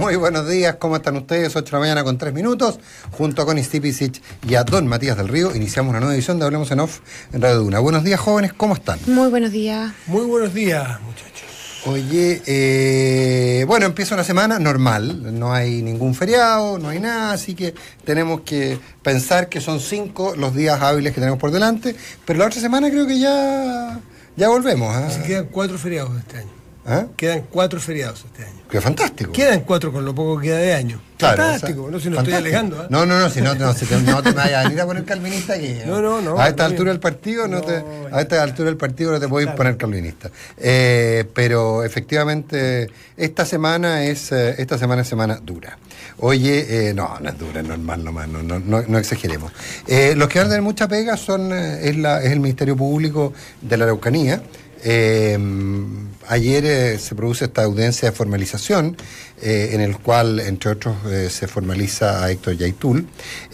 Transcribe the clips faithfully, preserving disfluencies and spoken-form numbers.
Muy buenos días, ¿cómo están ustedes? ocho de la mañana con tres minutos, junto a Connie Stipicic y a Don Matías del Río, iniciamos una nueva edición de Hablemos en Off en Radio Duna. Buenos días, jóvenes, ¿cómo están? Muy buenos días. Muy buenos días, muchachos. Oye, eh, bueno, empieza una semana normal, no hay ningún feriado, no hay nada, así que tenemos que pensar que son cinco los días hábiles que tenemos por delante, pero la otra semana creo que ya, ya volvemos. ¿eh? Así quedan cuatro feriados este año. ¿Eh? Quedan cuatro feriados este año. Qué fantástico. Quedan cuatro con lo poco que queda de año. Claro, fantástico, o sea, no si no fantástico. estoy alegando. ¿eh? No, no, no, si no, no, si te, no te vayas a venir a poner calvinista aquí. No, no, no. A esta no, altura no. del partido no, no te, a esta altura del partido no te podéis claro. poner calvinista. Eh, pero efectivamente esta semana es eh, esta semana es semana dura. Oye, eh, no, no es dura, es normal nomás, no, no, no, no exageremos. Eh, los que van a tener mucha pega son eh, es, la, es el Ministerio Público de la Araucanía. Eh, ayer eh, se produce esta audiencia de formalización eh, en el cual, entre otros, eh, se formaliza a Héctor Yaitul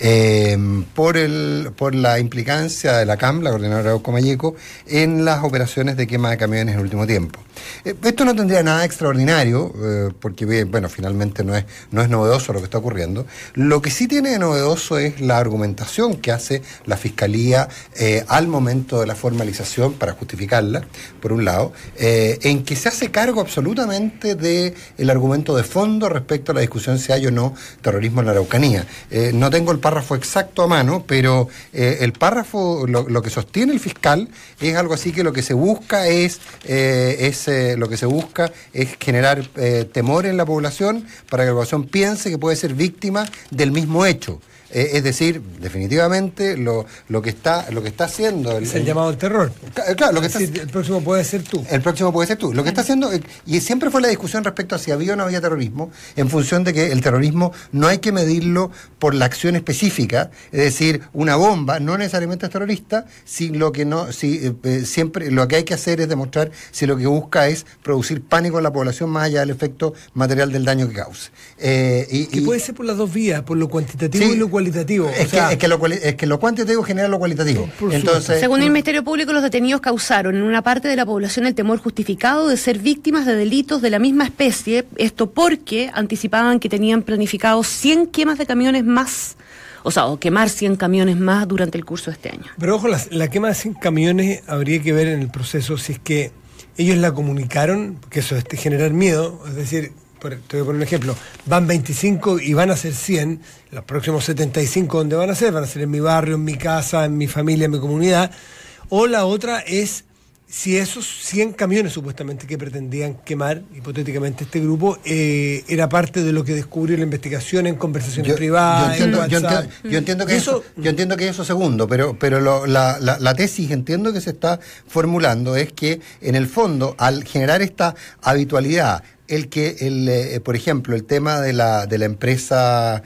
eh, por el por la implicancia de la C A M, la Coordinadora Arauco Mayeco, en las operaciones de quema de camiones en el último tiempo. Eh, esto no tendría nada extraordinario, eh, porque, bueno, finalmente no es, no es novedoso lo que está ocurriendo. Lo que sí tiene de novedoso es la argumentación que hace la Fiscalía eh, al momento de la formalización para justificarla, por un lado, eh, en que se hace cargo absolutamente del argumento de fondo respecto a la discusión si hay o no terrorismo en la Araucanía. Eh, no tengo el párrafo exacto a mano, pero eh, el párrafo, lo, lo que sostiene el fiscal es algo así que lo que se busca es, eh, es eh, lo que se busca es generar eh, temor en la población para que la población piense que puede ser víctima del mismo hecho. Eh, es decir, definitivamente lo, lo que está lo que está haciendo el, Es el, el llamado al terror. Claro, lo que es está, decir, el próximo puede ser tú. El próximo puede ser tú. Lo que está haciendo, eh, y siempre fue la discusión respecto a si había o no había terrorismo, en función de que el terrorismo no hay que medirlo por la acción específica, es decir, una bomba no necesariamente es terrorista, si lo que no, si eh, siempre lo que hay que hacer es demostrar si lo que busca es producir pánico en la población más allá del efecto material del daño que cause. Eh, y, que y, puede ser por las dos vías, por lo cuantitativo sí, y lo cualitativo. Es, o sea, que, es, que lo, es que lo cuantitativo genera lo cualitativo. Entonces, según el Ministerio Público, los detenidos causaron en una parte de la población el temor justificado de ser víctimas de delitos de la misma especie, esto porque anticipaban que tenían planificados cien quemas de camiones más, o sea, o quemar cien camiones más durante el curso de este año. Pero ojo, la, la quema de cien camiones habría que ver en el proceso si es que ellos la comunicaron, porque eso es generar miedo, es decir, por, te voy a poner un ejemplo, van veinticinco y van a ser cien, los próximos setenta y cinco, ¿dónde van a ser? Van a ser en mi barrio, en mi casa, en mi familia, en mi comunidad. O la otra es si esos cien camiones supuestamente que pretendían quemar, hipotéticamente este grupo, eh, era parte de lo que descubrió la investigación en conversaciones yo, privadas, yo entiendo, en yo WhatsApp. entiendo, yo entiendo que eso, eso, yo entiendo que eso segundo, pero, pero lo, la, la, la tesis entiendo que se está formulando es que en el fondo, al generar esta habitualidad, el que, el, eh, por ejemplo, el tema de la de la empresa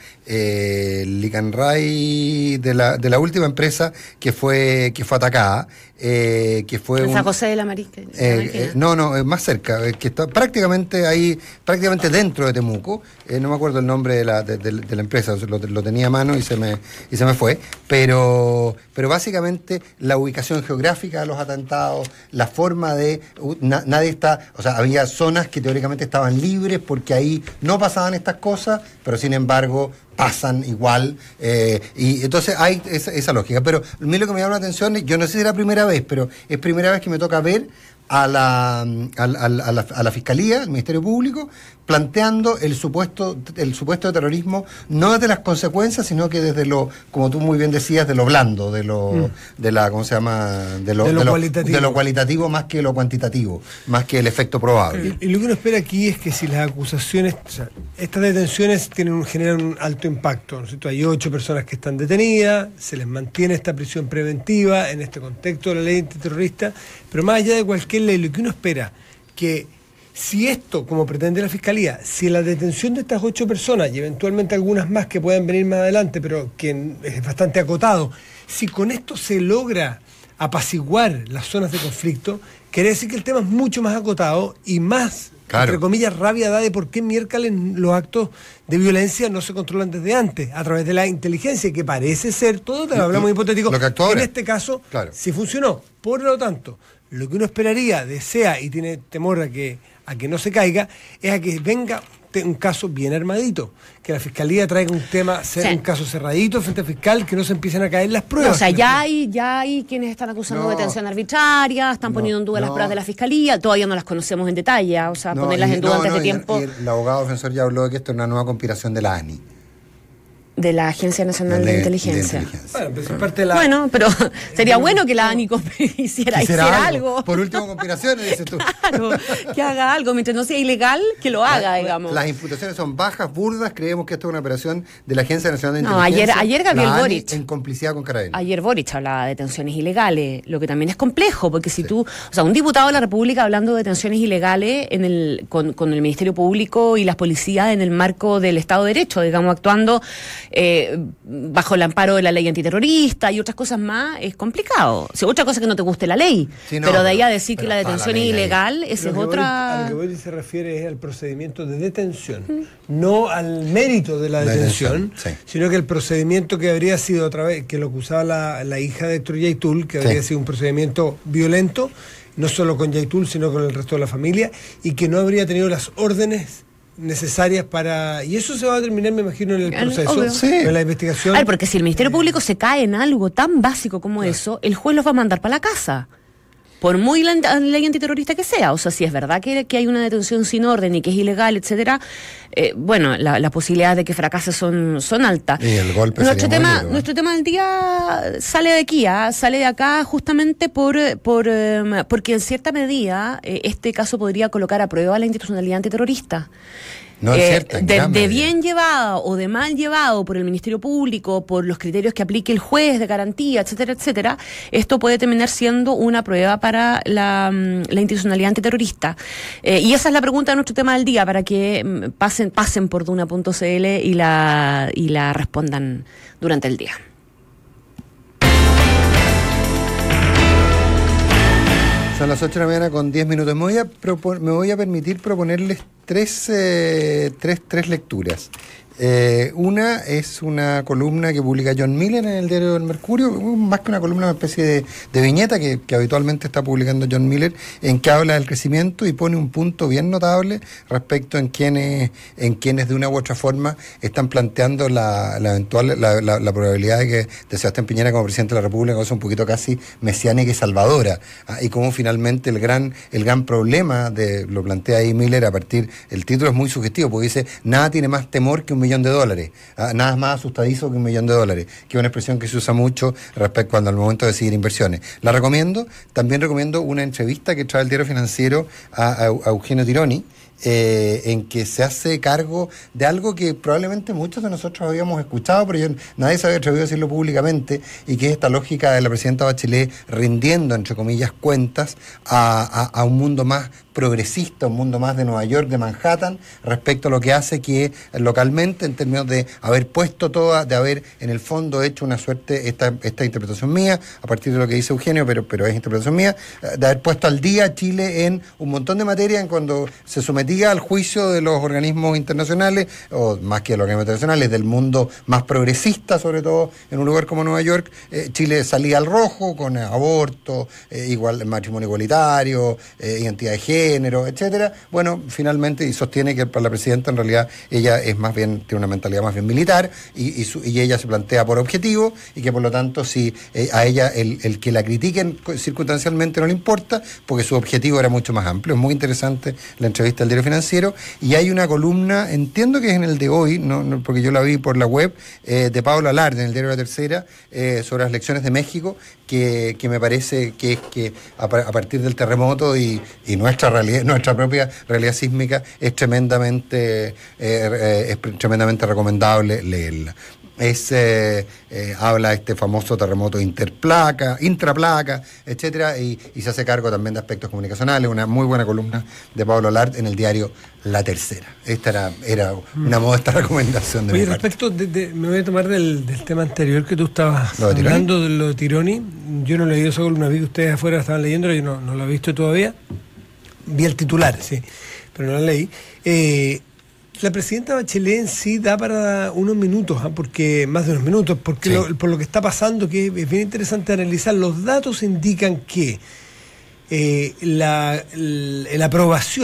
eh, Licanray, de la de la última empresa que fue que fue atacada, eh, que fue en un, San José de la Marica. eh, eh, no, no, eh, más cerca, eh, que está prácticamente ahí, prácticamente dentro de Temuco. Eh, no me acuerdo el nombre de la de, de, de la empresa, lo, lo tenía a mano y se me y se me fue, pero pero básicamente la ubicación geográfica de los atentados, la forma de uh, na, nadie está, o sea, había zonas que teóricamente estaban libres porque ahí no pasaban estas cosas, pero sin embargo pasan igual, eh, y entonces hay esa, esa lógica. Pero a mí lo que me llama la atención, yo no sé si es la primera vez, pero es primera vez que me toca ver a la, a, a, a la, a la Fiscalía, al Ministerio Público, planteando el supuesto el supuesto de terrorismo, no desde las consecuencias, sino que desde lo, como tú muy bien decías, de lo blando, de lo, mm. de la, ¿cómo se llama? De lo, de lo, de lo cualitativo. De lo cualitativo más que lo cuantitativo, más que el efecto probable. Y, y lo que uno espera aquí es que si las acusaciones, o sea, estas detenciones tienen un, generan un alto impacto, ¿no es cierto? Hay ocho personas que están detenidas, se les mantiene esta prisión preventiva en este contexto de la ley antiterrorista, pero más allá de cualquier ley, lo que uno espera que si esto, como pretende la Fiscalía, si la detención de estas ocho personas y eventualmente algunas más que puedan venir más adelante, pero que es bastante acotado, si con esto se logra apaciguar las zonas de conflicto, quiere decir que el tema es mucho más acotado y más, claro, entre comillas, rabia da de por qué miércoles los actos de violencia no se controlan desde antes, a través de la inteligencia, que parece ser, todo te lo hablamos lo, hipotético, lo que en este caso, claro, sí funcionó. Por lo tanto, lo que uno esperaría, desea y tiene temor a que, a que no se caiga, es a que venga te, un caso bien armadito, que la Fiscalía traiga un tema, sí. un caso cerradito frente al fiscal, que no se empiecen a caer las pruebas. No, o sea, ya hay, ya hay quienes están acusando no, de detención arbitraria, están no, poniendo en duda no. las pruebas de la Fiscalía, todavía no las conocemos en detalle, o sea, no, ponerlas y, en duda no, antes no, de y, tiempo. Y el abogado defensor ya habló de que esto es una nueva conspiración de la A N I. De la Agencia Nacional de, de, Inteligencia. de Inteligencia. Bueno, pero, parte de la... bueno, pero sería bueno que la A N I hiciera, hiciera algo. algo. Por último, conspiraciones, dices tú. Claro, que haga algo. Mientras no sea ilegal, que lo haga, la, digamos. Las imputaciones son bajas, burdas. Creemos que esto es una operación de la Agencia Nacional de no, Inteligencia. Ayer, ayer Gabriel Boric. En complicidad con Carabineros. Ayer Boric hablaba de detenciones ilegales, lo que también es complejo, porque si sí. tú... O sea, un diputado de la República hablando de detenciones ilegales en el, con, con el Ministerio Público y las policías en el marco del Estado de Derecho, digamos, actuando... Eh, bajo el amparo de la ley antiterrorista y otras cosas más, es complicado. O sea, otra cosa que no te guste la ley, sí, no, pero de ahí a decir que la detención la es ilegal, esa es otra... A lo que Boris se refiere es al procedimiento de detención, ¿Mm? no al mérito de la, la detención, detención sí. sino que el procedimiento que habría sido otra vez, que lo acusaba la, la hija de Héctor Yaitul, que habría sí. sido un procedimiento violento, no solo con Yaitul, sino con el resto de la familia, y que no habría tenido las órdenes necesarias para... Y eso se va a terminar, me imagino, en el proceso, sí. en la investigación. A ver, porque si el Ministerio Público se cae en algo tan básico como claro. eso, el juez los va a mandar para la casa. Por muy la, la ley antiterrorista que sea. O sea, si es verdad que, que hay una detención sin orden y que es ilegal, etcétera, eh, bueno, las la posibilidades de que fracase son, son altas. Y el golpe nuestro sería tema, muy duro, nuestro tema del día sale de aquí, ¿eh? sale de acá justamente por, por eh, porque en cierta medida eh, este caso podría colocar a prueba la institucionalidad antiterrorista. No es cierto, eh, de, de bien llevado o de mal llevado por el Ministerio Público, por los criterios que aplique el juez de garantía, etcétera, etcétera, esto puede terminar siendo una prueba para la, la institucionalidad antiterrorista. Eh, y esa es la pregunta de nuestro tema del día, para que pasen, pasen por duna punto c l y la, y la respondan durante el día. Son las ocho de la mañana con diez minutos. Me voy a, propon- me voy a permitir proponerles tres, eh, tres, tres lecturas. Eh, una es una columna que publica John Miller en el diario El Mercurio, más que una columna, una especie de, de viñeta que, que habitualmente está publicando John Miller, en que habla del crecimiento y pone un punto bien notable respecto en quienes, en quienes de una u otra forma están planteando la, la eventual, la, la, la probabilidad de que de Sebastián Piñera como presidente de la República, cosa un poquito casi mesiánica y salvadora, ¿ah? Y cómo finalmente el gran, el gran problema de, lo plantea ahí Miller a partir, el título es muy sugestivo, porque dice, nada tiene más temor que un millón de dólares, ¿ah? Nada más asustadizo que un millón de dólares, que es una expresión que se usa mucho respecto cuando al momento de decidir inversiones. La recomiendo. También recomiendo una entrevista que trae el Diario Financiero a, a, a Eugenio Tironi, Eh, en que se hace cargo de algo que probablemente muchos de nosotros habíamos escuchado, pero yo, nadie se había atrevido a decirlo públicamente, y que es esta lógica de la presidenta Bachelet rindiendo, entre comillas, cuentas a, a, a un mundo más progresista, un mundo más de Nueva York, de Manhattan, respecto a lo que hace que localmente, en términos de haber puesto toda, de haber en el fondo hecho una suerte, esta, esta interpretación mía, a partir de lo que dice Eugenio, pero, pero es interpretación mía, de haber puesto al día a Chile en un montón de materias en cuando se sometía al juicio de los organismos internacionales, o más que de los organismos internacionales, del mundo más progresista, sobre todo en un lugar como Nueva York. eh, Chile salía al rojo con eh, aborto, eh, igual matrimonio igualitario, eh, identidad de género, etcétera. Bueno, finalmente, y sostiene que para la presidenta en realidad ella es más bien, tiene una mentalidad más bien militar, y, y, su, y ella se plantea por objetivo, y que por lo tanto si eh, a ella el, el que la critiquen circunstancialmente no le importa, porque su objetivo era mucho más amplio. Es muy interesante la entrevista del Diario Financiero, y hay una columna, entiendo que es en el de hoy, no, no porque yo la vi por la web, eh, de Pablo Alarde en el Diario La Tercera, eh, sobre las elecciones de México, que, que me parece que es que a, a partir del terremoto y, y nuestra realidad, nuestra propia realidad sísmica, es tremendamente eh, eh, es tremendamente recomendable leerla. Es, eh, eh, habla de este famoso terremoto interplaca, intraplaca, etcétera, y, y se hace cargo también de aspectos comunicacionales. Una muy buena columna de Pablo Alard en el diario La Tercera. Esta era, era una modesta recomendación de Oye, mi parte. respecto de, de, me voy a tomar del, del tema anterior que tú estabas ¿Lo de hablando de lo de Tironi. Yo no he leído esa columna, vi que ustedes afuera estaban leyendo, yo no, no lo he visto todavía. Vi el titular, sí, pero no la leí. Eh, La presidenta Bachelet en sí da para unos minutos, ¿eh? porque más de unos minutos, porque sí. lo, por lo que está pasando, que es bien interesante analizar. Los datos indican que eh, la, la, la aprobación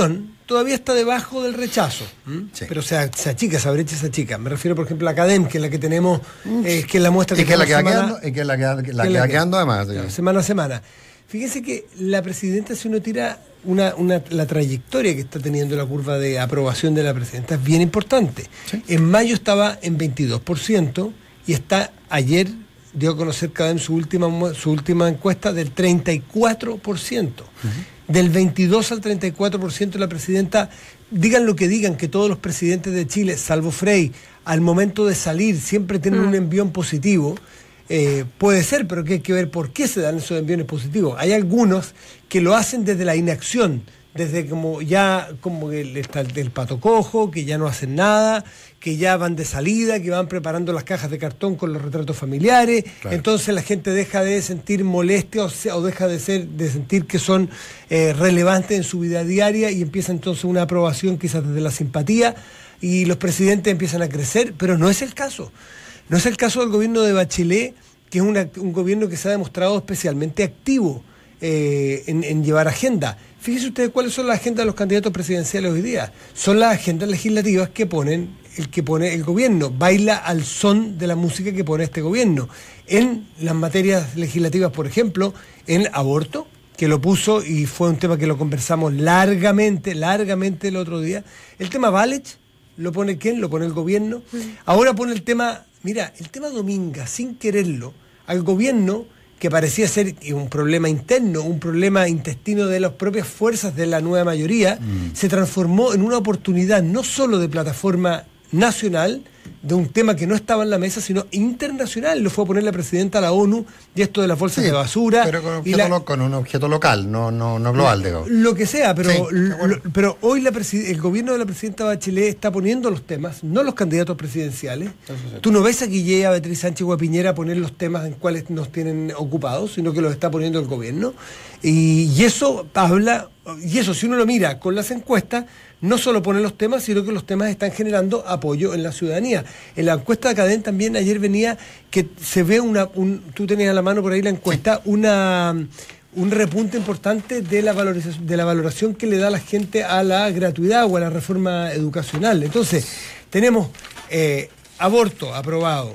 todavía está debajo del rechazo, sí. pero se, se achica, esa brecha se achica. Me refiero, por ejemplo, a la Academ, que es la que tenemos, eh, que es la muestra que, y que, la que, semana, quedando, y que la que, la que, la que va quedando además. Claro, semana a semana. Fíjense que la presidenta, si uno tira una, una, la trayectoria que está teniendo la curva de aprobación de la presidenta, es bien importante. ¿Sí? En mayo estaba en veintidós por ciento y está ayer, dio a conocer Academ su última, su última encuesta del treinta y cuatro por ciento. Uh-huh. Del veintidós al treinta y cuatro por ciento la presidenta, digan lo que digan, que todos los presidentes de Chile, salvo Frei, al momento de salir siempre tienen uh-huh. un envión positivo. Eh, puede ser, pero que hay que ver por qué se dan esos envíos positivos. Hay algunos que lo hacen desde la inacción, desde como ya como el, está el, el pato cojo, que ya no hacen nada, que ya van de salida, que van preparando las cajas de cartón con los retratos familiares. Claro. Entonces la gente deja de sentir molestia o, sea, o deja de ser de sentir que son eh, relevantes en su vida diaria y empieza entonces una aprobación quizás desde la simpatía y los presidentes empiezan a crecer, pero no es el caso. No es el caso del gobierno de Bachelet, que es una, un gobierno que se ha demostrado especialmente activo eh, en, en llevar agenda. Fíjense ustedes cuáles son las agendas de los candidatos presidenciales hoy día. Son las agendas legislativas que ponen el que pone el gobierno. Baila al son de la música que pone este gobierno. En las materias legislativas, por ejemplo, en aborto, que lo puso y fue un tema que lo conversamos largamente, largamente el otro día. El tema Valech, ¿lo pone quién? Lo pone el gobierno. Ahora pone el tema... Mira, el tema Dominga, sin quererlo, al gobierno, que parecía ser un problema interno, un problema intestino de las propias fuerzas de la nueva mayoría, mm. se transformó en una oportunidad no solo de plataforma nacional, de un tema que no estaba en la mesa, sino internacional. Lo fue a poner la presidenta a la ONU, y esto de las bolsas sí, de basura. Pero con, objeto la, lo, con un objeto local, no, no, no global, digo. Lo que sea, pero, sí, lo, lo, pero hoy la el gobierno de la presidenta Bachelet está poniendo los temas, no los candidatos presidenciales. Sí. Tú no ves a Guillea, a Beatriz Sánchez o a Piñera poner los temas en cuales nos tienen ocupados, sino que los está poniendo el gobierno. Y, y eso habla, y eso si uno lo mira con las encuestas, no solo pone los temas, sino que los temas están generando apoyo en la ciudadanía. En la encuesta de Academ también ayer venía que se ve una, un, tú tenías a la mano por ahí la encuesta, sí. una un repunte importante de la valorización, de la valoración que le da la gente a la gratuidad o a la reforma educacional. Entonces, tenemos eh, aborto aprobado,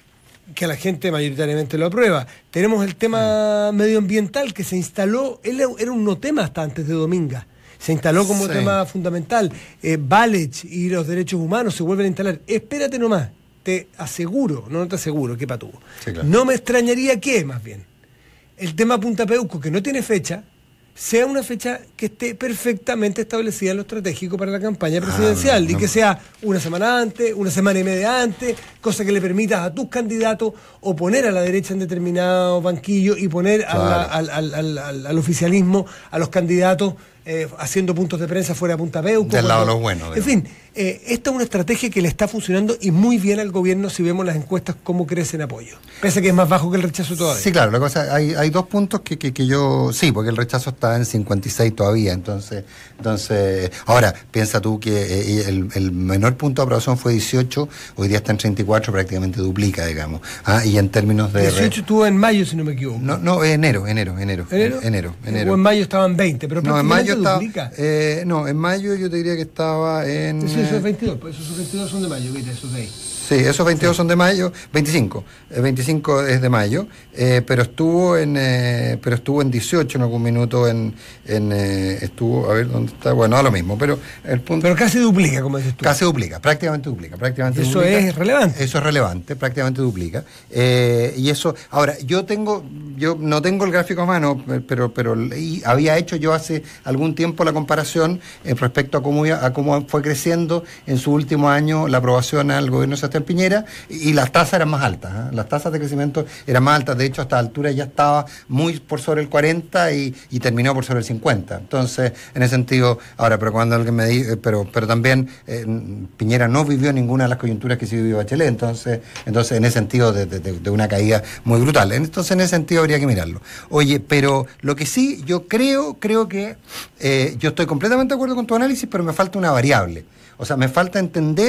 que la gente mayoritariamente lo aprueba. Tenemos el tema sí. medioambiental que se instaló, él era un no tema hasta antes de Dominga. Se instaló como sí. tema fundamental. Eh, Valech y los derechos humanos se vuelven a instalar. Espérate nomás, te aseguro, no, no te aseguro, qué patuvo. Sí, claro. No me extrañaría que, más bien, el tema Punta Peuco, que no tiene fecha, sea una fecha que esté perfectamente establecida en lo estratégico para la campaña presidencial, ah, no, no. y que sea una semana antes, una semana y media antes, cosa que le permita a tus candidatos o poner a la derecha en determinado banquillo y poner claro. a la, al, al, al, al, al oficialismo, a los candidatos, Eh, haciendo puntos de prensa fuera de Punta Peuco. Del lado de los buenos. En fin, eh, esta es una estrategia que le está funcionando y muy bien al gobierno si vemos las encuestas cómo crece en apoyo. Pese a que es más bajo que el rechazo todavía. Sí, claro, la cosa, hay, hay dos puntos que, que, que yo... Sí, porque el rechazo está en cincuenta y seis todavía, entonces... entonces ahora, piensa tú que eh, el, el menor punto de aprobación fue dieciocho, hoy día está en treinta y cuatro, prácticamente duplica, digamos. Ah, y en términos de... dieciocho estuvo en mayo, si no me equivoco. No, no, enero, enero, enero. ¿Enero? Enero, enero. O en mayo estaban veinte, pero no, en mayo estaba, duplica. Eh, no, en mayo yo te diría que estaba en... Sí, esos veintidós, pues esos veintidós son de mayo, ¿viste? Esos de ahí. Sí, esos veintidós sí. son de mayo, veinticinco, el veinticinco es de mayo, eh, pero estuvo en eh, pero estuvo en dieciocho en algún minuto, en, en eh, estuvo, a ver dónde está, bueno, da lo mismo, pero el punto... Pero casi duplica, como dices tú. Casi duplica, prácticamente duplica, prácticamente Eso duplica. es relevante. Eso es relevante, prácticamente duplica. Eh, y eso, ahora, yo tengo, yo no tengo el gráfico a mano, pero, pero y había hecho yo hace algún tiempo la comparación eh, respecto a cómo, a cómo fue creciendo en su último año la aprobación al gobierno de Sebastián Piñera, y las tasas eran más altas, ¿eh? Las tasas de crecimiento eran más altas, de hecho a esta altura ya estaba muy por sobre el cuarenta y, y terminó por sobre el cincuenta. Entonces, en ese sentido, ahora, pero cuando alguien me dice, pero, pero también eh, Piñera no vivió ninguna de las coyunturas que sí vivió Bachelet, entonces, entonces en ese sentido de, de, de una caída muy brutal. Entonces, en ese sentido habría que mirarlo. Oye, pero lo que sí, yo creo, creo que eh, yo estoy completamente de acuerdo con tu análisis, pero me falta una variable. O sea, me falta entender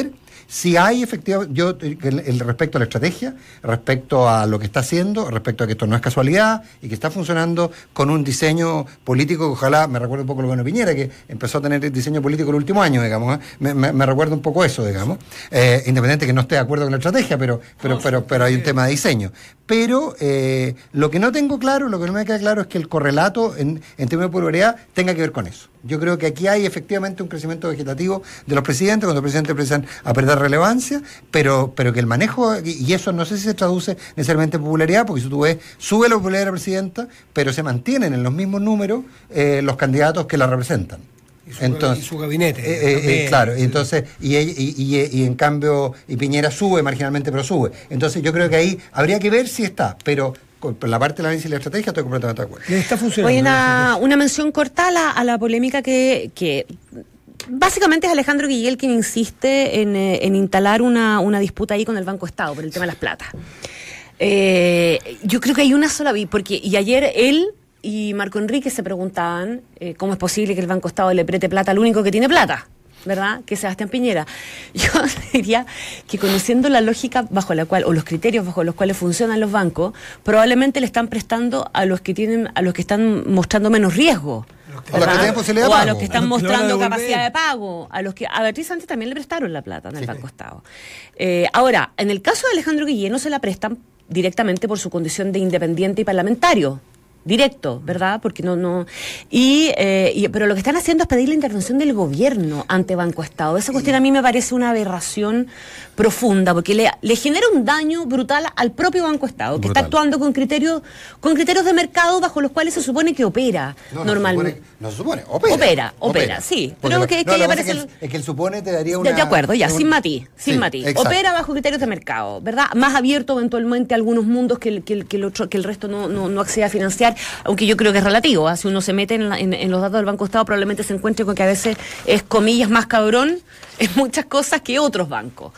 si hay efectivamente, yo el, el respecto a la estrategia, respecto a lo que está haciendo, respecto a que esto no es casualidad y que está funcionando con un diseño político que ojalá, me recuerda un poco lo que Piñera, que empezó a tener el diseño político el último año, digamos, ¿eh? me, me, me recuerda un poco eso, digamos, eh, independiente que no esté de acuerdo con la estrategia, pero, pero, no, pero, pero hay un tema de diseño. Pero eh, lo que no tengo claro, lo que no me queda claro es que el correlato en, en términos de popularidad tenga que ver con eso. Yo creo que aquí hay efectivamente un crecimiento vegetativo de los presidentes, cuando los presidentes empiezan a perder relevancia, pero, pero que el manejo, y eso no sé si se traduce necesariamente en popularidad, porque si tú ves, sube la popularidad de la presidenta, pero se mantienen en los mismos números eh, los candidatos que la representan. Y su, entonces, y su gabinete. Eh, eh, claro, y entonces, y, y, y, y en cambio, y Piñera sube marginalmente, pero sube. Entonces yo creo que ahí habría que ver si está, pero con la parte de la análisis y la estrategia estoy completamente de acuerdo. Está funcionando. Oye, una, una mención corta a la, a la polémica que, que básicamente es Alejandro Guillel quien insiste en, eh, en instalar una, una disputa ahí con el Banco Estado por el tema de las platas. Eh, yo creo que hay una sola, porque y ayer él y Marco Enrique se preguntaban eh, cómo es posible que el Banco Estado le preste plata al único que tiene plata, ¿verdad? Que es Sebastián Piñera. Yo diría que conociendo la lógica bajo la cual, o los criterios bajo los cuales funcionan los bancos, probablemente le están prestando a los que tienen, a los que están mostrando menos riesgo. A los que tienen posibilidad de o pago. a los que están A los que mostrando lo van a capacidad de devolver. pago, a los que a Beatriz Sánchez también le prestaron la plata en el Sí. Banco Estado. Eh, ahora, en el caso de Alejandro Guillén no se la prestan directamente por su condición de independiente y parlamentario. Directo, ¿verdad? Porque no, no. Y, eh, y pero lo que están haciendo es pedir la intervención del gobierno ante Banco Estado. Esa cuestión a mí me parece una aberración profunda, porque le, le genera un daño brutal al propio Banco Estado, que Brutal. está actuando con criterios, con criterios de mercado bajo los cuales se supone que opera No, no normalmente. se supone, no se supone, opera. Opera, opera, sí. Porque Pero lo- que- no, que lo ya pasa parece es que, el, el- es que el supone te daría De, una... de acuerdo, ya, un- sin matiz, sin Sí, matiz. exacto. Opera bajo criterios de mercado, ¿verdad? Más abierto eventualmente a algunos mundos que el, que el, que el, otro, que el resto no, no, no accede a financiar, aunque yo creo que es relativo. ¿eh? Si uno se mete en, la- en, en los datos del Banco Estado, probablemente se encuentre con que a veces es, comillas, más cabrón en muchas cosas que otros bancos.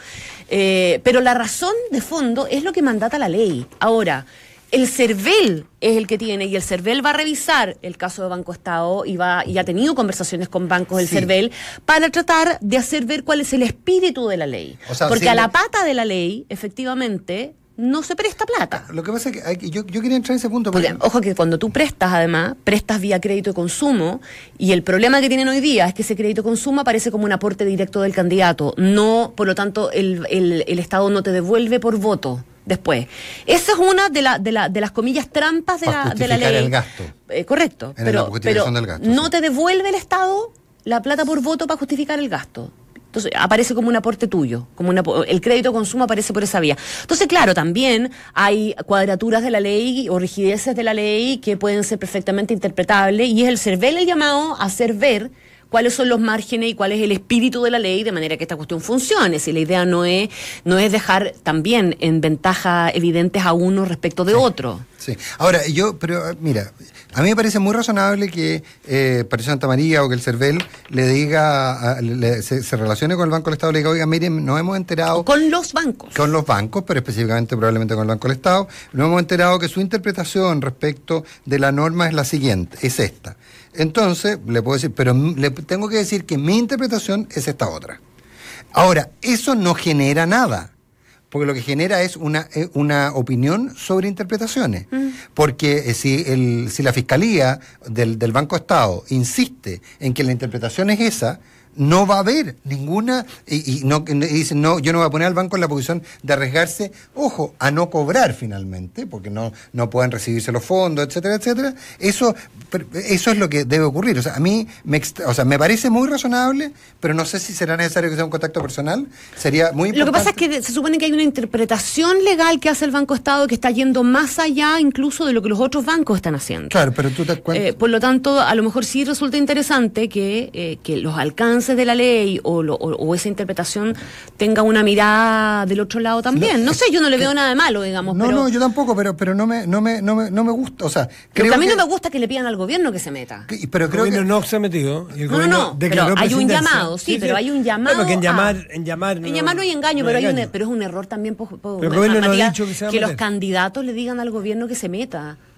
Eh, pero la razón de fondo es lo que mandata la ley. Ahora, el CERVEL es el que tiene, y el CERVEL va a revisar el caso de Banco Estado y va y ha tenido conversaciones con bancos del Sí. CERVEL para tratar de hacer ver cuál es el espíritu de la ley. O sea, Porque sí, a la le- pata de la ley, efectivamente, no se presta plata. Lo que pasa es que hay que- yo, yo quería entrar en ese punto. Porque, ojo que cuando tú prestas, además, prestas vía crédito de consumo, y el problema que tienen hoy día es que ese crédito de consumo aparece como un aporte directo del candidato. No, por lo tanto, el, el, el Estado no te devuelve por voto después. Esa es una de, la, de, la, de las comillas trampas de Para la, de la justificar ley. el gasto. Eh, correcto. En la Pero, justificación pero del gasto, no sí. te devuelve el Estado la plata por voto para justificar el gasto. Entonces aparece como un aporte tuyo, como una, el crédito de consumo aparece por esa vía. Entonces, claro, también hay cuadraturas de la ley o rigideces de la ley que pueden ser perfectamente interpretables, y es el CERVEL el llamado a hacer ver cuáles son los márgenes y cuál es el espíritu de la ley, de manera que esta cuestión funcione. Si la idea no es, no es dejar también en ventaja evidentes a uno respecto de otro. Sí. Ahora, yo, pero eh, mira, a mí me parece muy razonable que eh, Patricio Santa María o que el CERVEL le diga, a- le- se, se relacione con el Banco del Estado y le diga, oiga, miren, nos hemos enterado... Con los bancos. Con los bancos, pero específicamente probablemente con el Banco del Estado, nos hemos enterado que su interpretación respecto de la norma es la siguiente, es esta. Entonces, le puedo decir, pero m- le tengo que decir que mi interpretación es esta otra. Ahora, eso no genera nada, porque lo que genera es una, eh, una opinión sobre interpretaciones. Porque eh, si, el, si la Fiscalía del, del Banco Estado insiste en que la interpretación es esa, no va a haber ninguna, y, y no y dicen, no, yo no voy a poner al banco en la posición de arriesgarse, ojo, a no cobrar finalmente, porque no, no pueden recibirse los fondos, etcétera, etcétera. Eso, pero eso es lo que debe ocurrir. O sea, a mí me, extra- o sea, me parece muy razonable, pero no sé si será necesario que sea un contacto personal. Sería muy importante. Lo que pasa es que se supone que hay una interpretación legal que hace el Banco Estado que está yendo más allá incluso de lo que los otros bancos están haciendo. Claro, pero tú te cuentas. Eh, por lo tanto, a lo mejor sí resulta interesante que, eh, que los alcances de la ley o, lo, o, o esa interpretación tenga una mirada del otro lado también. No, No, sé, yo no le que- veo nada de malo, digamos. no, pero, no, yo tampoco, pero, pero no, me, no, me, no, me, no me gusta. O sea, pero creo que a mí que- no me gusta que le pidan al gobierno que se meta. que- pero El creo que. gobierno no se ha metido. Y el No, no, gobierno no, declaró pero hay un presidencia. llamado, sí, pero hay un llamado Bueno, que en a- llamar, en llamar. En llamar no hay engaño, no pero hay un, engaño. pero es un error también po- po- Pero el gobierno no ha Matías, dicho que se va a que los meter. candidatos le digan al gobierno que se meta.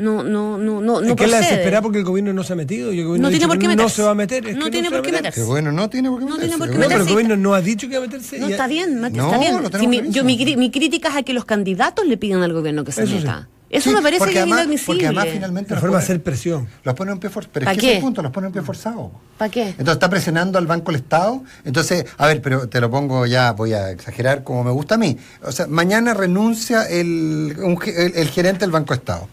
No, no, no, no, es no que la procede. desesperada porque el gobierno no se ha metido y el gobierno No ha tiene dicho por qué que meterse. no se va a meter. Es No que tiene se va por qué a meter. meterse. Que bueno, no tiene por qué No meterse. tiene por qué No, pero el meterse. gobierno no ha dicho que va a meterse. No, y- está bien, Mati, No, está bien. lo tenemos Si mi- clarísimo. yo, mi, cri- mi crítica es a que los candidatos le pidan al gobierno que se Eso sí. meta. Eso Sí, me parece porque que además- es inadmisible. Porque además finalmente La los forma de pone- hacer presión. los pone en pie forzado. Pero ¿Pa es que qué? ese es el punto, los pone en pie forzado. ¿Para qué? Entonces está presionando al Banco del Estado. Entonces, a ver, pero te lo pongo ya, voy a exagerar como me gusta a mí. O sea, mañana renuncia el, un ge- el, el gerente del Banco Estado.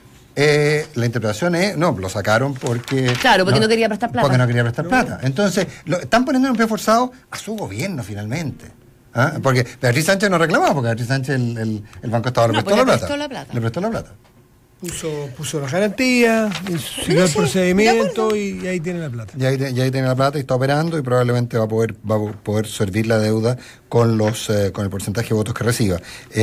Eh, la interpretación es, no, lo sacaron porque... Claro, porque no quería prestar plata. Porque no quería prestar plata. Entonces, lo, están poniendo en un pie forzado a su gobierno finalmente. ¿Ah? Porque Beatriz Sánchez no reclamaba, porque Beatriz Sánchez el, el, el Banco Estado le No, prestó, pues la, le plata. prestó la plata. Le prestó la plata. Puso, puso las garantías, siguió el sí, de procedimiento acuerdo. y, y ahí tiene la plata. Ya ahí, te- ya ahí tiene la plata y está operando y probablemente va a poder va a poder servir la deuda con los eh, con el porcentaje de votos que reciba.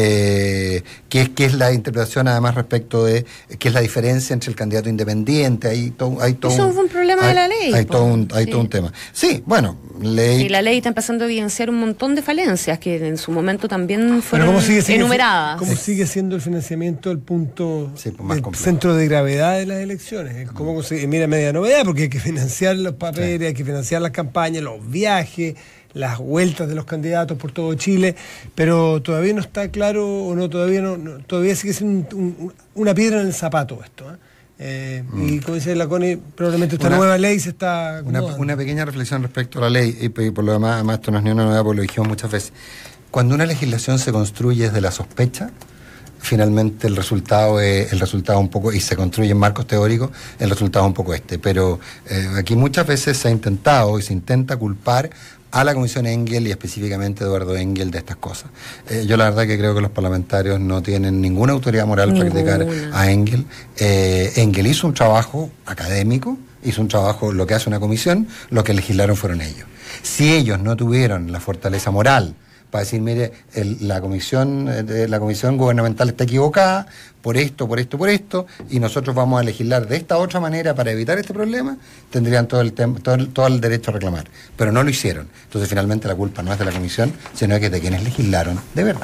Eh, que es que es la interpretación además respecto de qué es la diferencia entre el candidato independiente. Hay todo, hay todo Eso fue un problema de hay- la ley, Hay po. todo un, hay Sí. todo un tema. Sí, bueno, ley. Y la ley está empezando a evidenciar un montón de falencias que en su momento también Pero fueron ¿cómo sigue, sigue, enumeradas. ¿cómo sigue siendo el financiamiento el punto Sí, pues, más del complejo. centro de gravedad de las elecciones? ¿Cómo conseguir? Mira, media novedad, porque hay que financiar los papeles, Sí. hay que financiar las campañas, los viajes, las vueltas de los candidatos por todo Chile, pero todavía no está claro, o no, todavía no, no- todavía sigue siendo un- un- una piedra en el zapato esto. ¿eh? Eh, Y como dice la Connie, probablemente esta Una- nueva ley se está Una, acomodando. una pequeña reflexión respecto a la ley, y por y por lo demás, además esto no es ni una novedad, porque lo dijimos muchas veces. Cuando una legislación se construye desde la sospecha, finalmente el resultado es el resultado un poco, y se construye en marcos teóricos, el resultado es un poco este. Pero eh, aquí muchas veces se ha intentado y se intenta culpar a la Comisión Engel y específicamente a Eduardo Engel de estas cosas. Eh, yo la verdad que creo que los parlamentarios no tienen ninguna autoridad moral para Ninguna. criticar a Engel. Eh, Engel hizo un trabajo académico, hizo un trabajo, lo que hace una comisión, lo que legislaron fueron ellos. Si ellos no tuvieron la fortaleza moral para decir, mire, el- la comisión eh, de- la comisión gubernamental está equivocada por esto, por esto, por esto, y nosotros vamos a legislar de esta otra manera para evitar este problema, tendrían todo el, tem- todo el, todo el derecho a reclamar. Pero no lo hicieron. Entonces, finalmente, la culpa no es de la comisión, sino que es de quienes legislaron de verdad.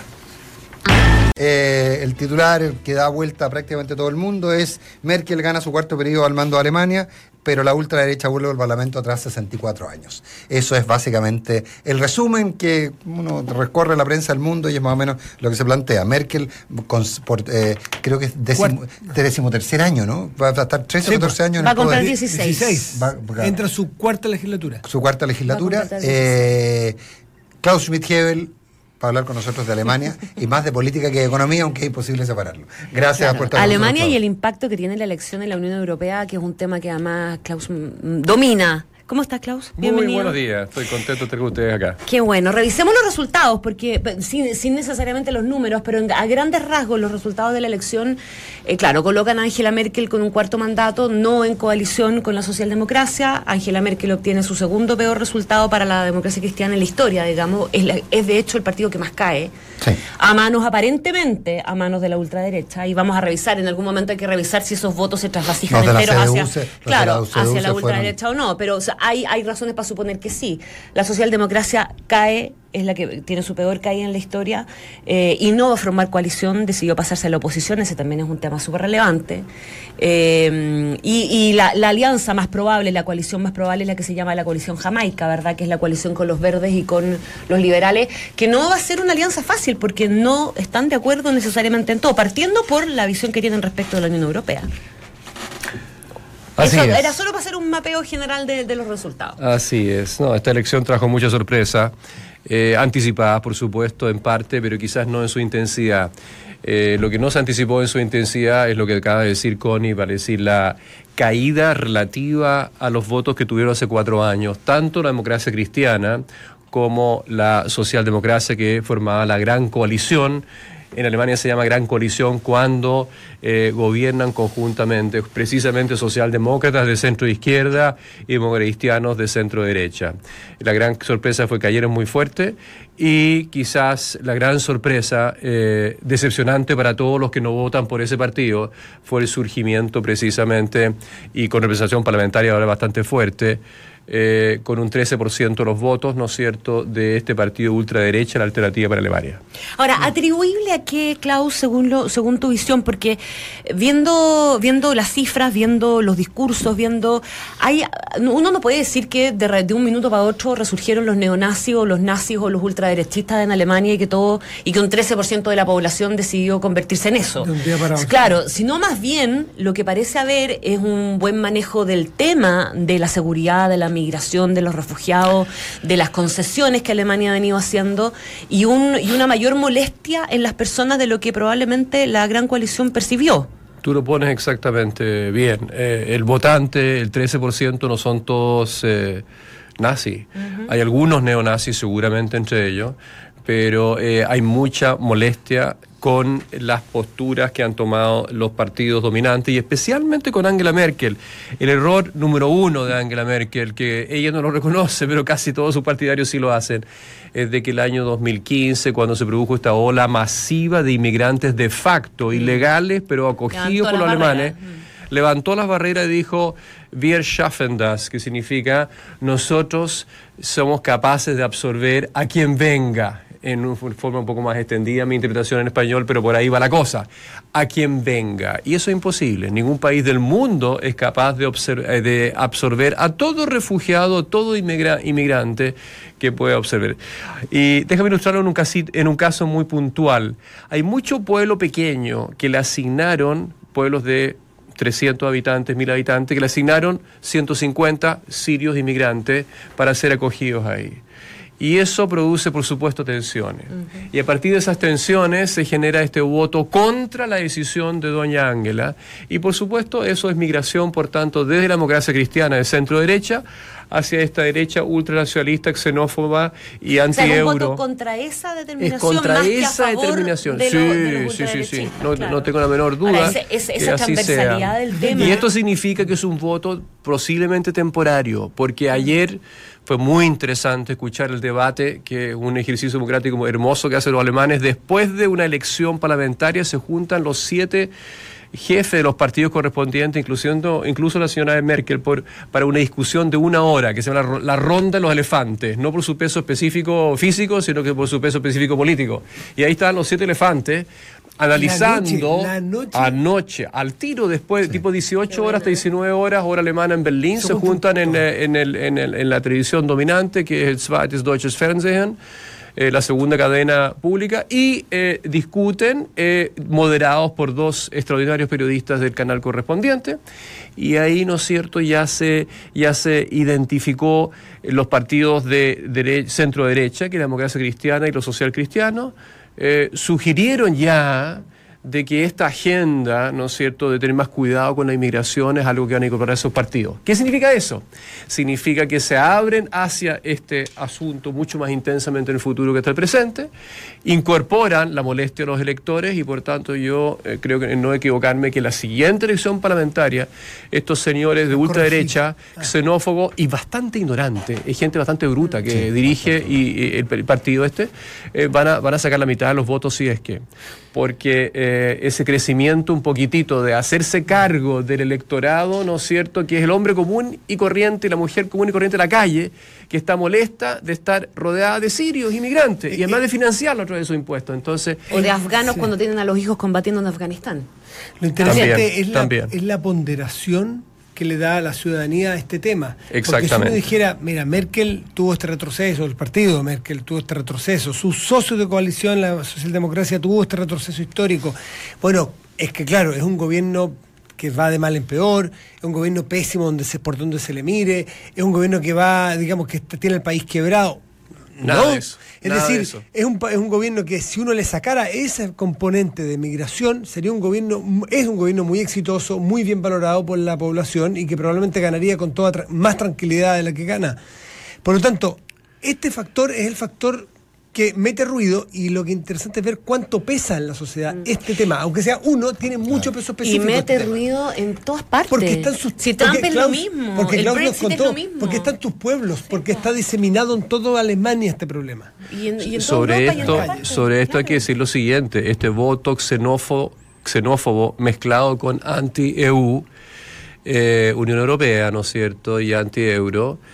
Eh, el titular que da vuelta a prácticamente todo el mundo es: Merkel gana su cuarto periodo al mando de Alemania, pero la ultraderecha vuelve al Parlamento tras sesenta y cuatro años. Eso es básicamente el resumen que uno recorre la prensa del mundo y es más o menos lo que se plantea. Merkel, con, por, eh, creo que es décimo, décimo tercer año, ¿no? Va a estar trece o Sí, catorce años en va el a comprar poder. dieciséis. Va- va- Entra su cuarta legislatura. Su cuarta legislatura. Va a completar Eh, Klaus Schmidt-Hebel para hablar con nosotros de Alemania y más de política que de economía, aunque es imposible separarlo. Gracias Claro. por estar con Alemania nosotros. y el impacto que tiene la elección en la Unión Europea, que es un tema que además Klaus mm, domina. ¿Cómo estás, Klaus? Muy buenos días, estoy contento de estar con ustedes acá. Qué bueno. Revisemos los resultados, porque pe- sin, sin necesariamente los números, pero en- a grandes rasgos los resultados de la elección, eh, claro, colocan a Angela Merkel con un cuarto mandato, no en coalición con la socialdemocracia. Angela Merkel obtiene su segundo peor resultado para la democracia cristiana en la historia, digamos. Es, la- es de hecho el partido que más cae. Sí. A manos, aparentemente, a manos de la ultraderecha. Y vamos a revisar, en algún momento hay que revisar si esos votos se trasvasijan Los de la enteros C D U hacia, se- los de claro, la C D U hacia se la fueron. ultraderecha o no. Pero o sea, hay, hay razones para suponer que sí. La socialdemocracia cae, es la que tiene su peor caída en la historia, eh, y no va a formar coalición, decidió pasarse a la oposición, ese también es un tema súper relevante. Eh, y y la, la alianza más probable, la coalición más probable es la que se llama la coalición Jamaica, ¿verdad? Que es la coalición con los verdes y con los liberales, que no va a ser una alianza fácil porque no están de acuerdo necesariamente en todo, partiendo por la visión que tienen respecto de la Unión Europea. Así Eso es. era solo para hacer un mapeo general de, de los resultados. Así es. No, esta elección trajo mucha sorpresa, eh, anticipada, por supuesto, en parte, pero quizás no en su intensidad. Eh, lo que no se anticipó en su intensidad es lo que acaba de decir Connie, para decir la caída relativa a los votos que tuvieron hace cuatro años, tanto la democracia cristiana como la socialdemocracia, que formaba la gran coalición. En Alemania se llama gran coalición cuando eh, gobiernan conjuntamente precisamente socialdemócratas de centro izquierda y democratistas de centro derecha. La gran sorpresa fue que cayeron muy fuerte y quizás la gran sorpresa eh, decepcionante para todos los que no votan por ese partido fue el surgimiento precisamente, y con representación parlamentaria ahora bastante fuerte, eh, con un trece por ciento de los votos, ¿no es cierto?, de este partido de ultraderecha, la Alternativa para Alemania. Ahora, ¿atribuible a qué, Klaus, según lo, según tu visión? Porque viendo, viendo las cifras, viendo los discursos, viendo... hay uno no puede decir que de, de un minuto para otro resurgieron los neonazis o los nazis o los ultraderechistas en Alemania y que todo y que un trece por ciento de la población decidió convertirse en eso. De un día para otro. Claro, sino más bien lo que parece haber es un buen manejo del tema de la seguridad, de la migración, de los refugiados, de las concesiones que Alemania ha venido haciendo y, un, y una mayor molestia en las personas de lo que probablemente la gran coalición percibió. Tú lo pones exactamente bien. Eh, el votante, el trece por ciento, no son todos eh, nazis. Uh-huh. Hay algunos neonazis seguramente entre ellos, pero eh, hay mucha molestia con las posturas que han tomado los partidos dominantes y especialmente con Angela Merkel. El error número uno de Angela Merkel, que ella no lo reconoce, pero casi todos sus partidarios sí lo hacen, es de que el año dos mil quince, cuando se produjo esta ola masiva de inmigrantes de facto, mm. ilegales, pero acogidos levantó por los alemanes, mm. levantó las barreras y dijo, wir schaffen das, que significa, nosotros somos capaces de absorber a quien venga. En una forma un poco más extendida mi interpretación en español, pero por ahí va la cosa, a quien venga. Y eso es imposible. Ningún país del mundo es capaz de, observ- de absorber a todo refugiado, todo inmigra- inmigrante que pueda observar. Y déjame ilustrarlo en un, casi- en un caso muy puntual. Hay mucho pueblo pequeño que le asignaron, pueblos de trescientos habitantes, mil habitantes, que le asignaron ciento cincuenta sirios inmigrantes para ser acogidos ahí. Y eso produce, por supuesto, tensiones. Uh-huh. Y a partir de esas tensiones se genera este voto contra la decisión de doña Angela. Y, por supuesto, eso es migración, por tanto, desde la democracia cristiana de centro-derecha hacia esta derecha ultranacionalista, xenófoba y anti-euro. O sea, es un voto contra esa determinación, es contra más esa que a favor determinación. De sí, lo, de los sí, sí, sí. No, claro. no tengo la menor duda. Ahora, ese, ese, esa transversalidad sea. Del tema. Y esto significa que es un voto posiblemente temporario, porque ayer fue muy interesante escuchar el debate, que es un ejercicio democrático hermoso que hacen los alemanes. Después de una elección parlamentaria se juntan los siete jefe de los partidos correspondientes, incluyendo incluso la señora Merkel, por, para una discusión de una hora, que se llama la, la ronda de los elefantes, no por su peso específico físico, sino que por su peso específico político. Y ahí están los siete elefantes, analizando la noche, la noche. anoche, al tiro, después, sí. tipo dieciocho horas hasta diecinueve horas, hora alemana en Berlín, se juntan en, en, el, en, el, en la televisión dominante, que es el Zweites Deutsches Fernsehen, Eh, la segunda cadena pública, y eh, discuten, eh, moderados por dos extraordinarios periodistas del canal correspondiente, y ahí, ¿no es cierto?, ya se, ya se identificó los partidos de, de centro-derecha, que es la democracia cristiana y los social cristianos, eh, sugirieron ya de que esta agenda, ¿no es cierto?, de tener más cuidado con la inmigración es algo que van a incorporar esos partidos. ¿Qué significa eso? Significa que se abren hacia este asunto mucho más intensamente en el futuro que hasta el presente, incorporan la molestia de los electores y, por tanto, yo eh, creo que no equivocarme que la siguiente elección parlamentaria, estos señores de ultraderecha, xenófobos y bastante ignorantes, es gente bastante bruta que sí, dirige y, y el, el partido este, eh, van, a, van a sacar la mitad de los votos si es que... porque eh, ese crecimiento un poquitito de hacerse cargo del electorado, ¿no es cierto?, que es el hombre común y corriente y la mujer común y corriente de la calle, que está molesta de estar rodeada de sirios, inmigrantes, y además de financiarlo a través de sus impuestos. Entonces, o de afganos sí. cuando tienen a los hijos combatiendo en Afganistán. Lo interesante también, es, la, también. es la ponderación que le da a la ciudadanía a este tema. Exactamente. Porque si uno dijera, mira, Merkel tuvo este retroceso, el partido de Merkel tuvo este retroceso, sus socios de coalición, la socialdemocracia, tuvo este retroceso histórico. Bueno, es que claro, es un gobierno que va de mal en peor, es un gobierno pésimo donde se, por donde se le mire, es un gobierno que va, digamos, que tiene el país quebrado. Nada no, de eso, es nada decir, de eso. Es, un, es un gobierno que si uno le sacara ese componente de migración, sería un gobierno, es un gobierno muy exitoso, muy bien valorado por la población y que probablemente ganaría con toda tra- más tranquilidad de la que gana. Por lo tanto, este factor es el factor que mete ruido, y lo que es interesante es ver cuánto pesa en la sociedad mm. este tema. Aunque sea uno, tiene mucho peso específico. Y mete este ruido en todas partes. Porque están sus, si Trump es Klaus, lo mismo, porque el Klaus nos Brexit contó, es lo mismo. porque están tus pueblos, Sí, porque pues. está diseminado en toda Alemania este problema. Y en, y en sobre Europa esto, y en todas sobre esto partes, hay que decir lo siguiente: este voto xenófobo, xenófobo mezclado con anti-E U, eh, Unión Europea, ¿no es cierto?, y anti-euro,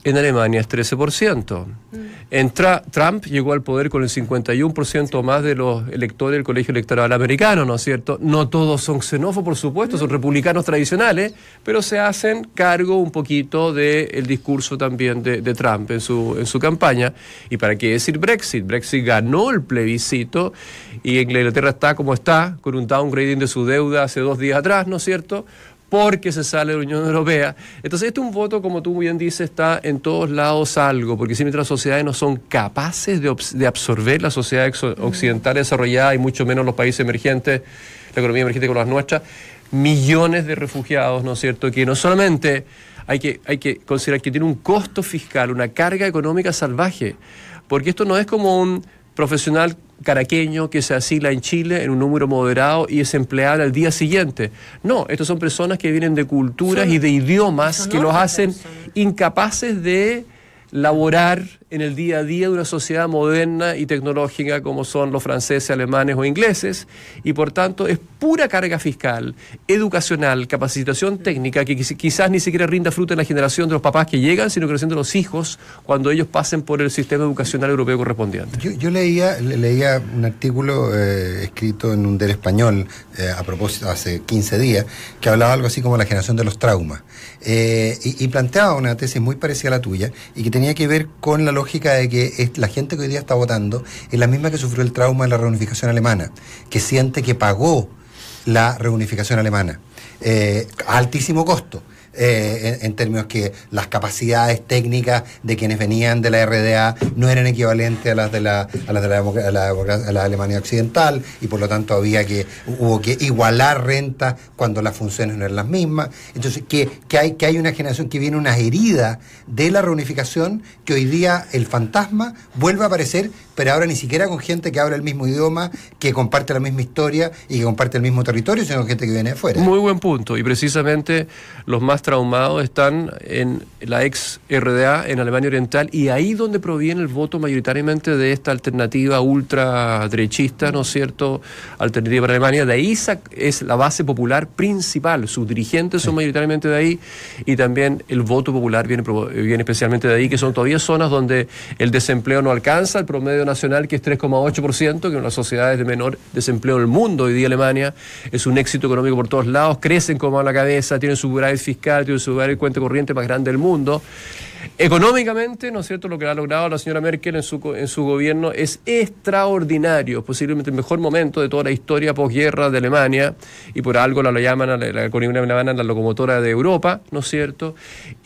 En Alemania es trece por ciento. En Tra- Trump llegó al poder con el cincuenta y uno por ciento más de los electores del colegio electoral americano, ¿no es cierto? No todos son xenófobos, por supuesto, son republicanos tradicionales, pero se hacen cargo un poquito del discurso también de, de Trump en su, en su campaña. ¿Y para qué decir Brexit? Brexit ganó el plebiscito y Inglaterra está como está, con un downgrading de su deuda hace dos días atrás, ¿no es cierto?, porque se sale de la Unión Europea. Entonces este es un voto, como tú bien dices, está en todos lados algo, porque si nuestras sociedades no son capaces de, de absorber la sociedad occidental desarrollada y mucho menos los países emergentes, la economía emergente con las nuestras, millones de refugiados, ¿no es cierto?, que no solamente hay que, hay que considerar que tiene un costo fiscal, una carga económica salvaje, porque esto no es como un profesional caraqueño que se asila en Chile en un número moderado y es empleado al día siguiente. No, estos son personas que vienen de culturas son, y de idiomas que los hacen personas. incapaces de laborar en el día a día de una sociedad moderna y tecnológica como son los franceses, alemanes o ingleses, y por tanto es pura carga fiscal, educacional, capacitación técnica que quizás ni siquiera rinda fruto en la generación de los papás que llegan, sino que de los hijos cuando ellos pasen por el sistema educacional europeo correspondiente. Yo, yo leía leía un artículo eh, escrito en un del español eh, a propósito hace quince días que hablaba algo así como la generación de los traumas eh, y, y planteaba una tesis muy parecida a la tuya y que tenía que ver con la lógica de que es, la gente que hoy día está votando es la misma que sufrió el trauma de la reunificación alemana, que siente que pagó la reunificación alemana eh, a altísimo costo. Eh, en, en términos que las capacidades técnicas de quienes venían de la R D A no eran equivalentes a las de la a las de la, a la, a la Alemania occidental y por lo tanto había que hubo que igualar rentas cuando las funciones no eran las mismas. Entonces que, que hay que hay una generación que viene una herida de la reunificación que hoy día el fantasma vuelve a aparecer, pero ahora ni siquiera con gente que habla el mismo idioma, que comparte la misma historia y que comparte el mismo territorio, sino con gente que viene de afuera. Muy buen punto, y precisamente los más traumados están en la ex R D A, en Alemania Oriental, y ahí donde proviene el voto mayoritariamente de esta alternativa ultraderechista, ¿no es cierto?, alternativa para Alemania. De ahí es la base popular principal, sus dirigentes sí. son mayoritariamente de ahí, y también el voto popular viene, viene especialmente de ahí, que son todavía zonas donde el desempleo no alcanza el promedio nacional, que es tres coma ocho por ciento, que en las sociedades de menor desempleo del mundo. Hoy día Alemania es un éxito económico por todos lados, crecen como a la cabeza, tienen su superávit fiscal, tienen su superávit cuenta corriente más grande del mundo. Económicamente, ¿no es cierto?, lo que ha logrado la señora Merkel en su, en su gobierno es extraordinario, posiblemente el mejor momento de toda la historia posguerra de Alemania, y por algo la, la llaman a la, la economía alemana la locomotora de Europa, ¿no es cierto?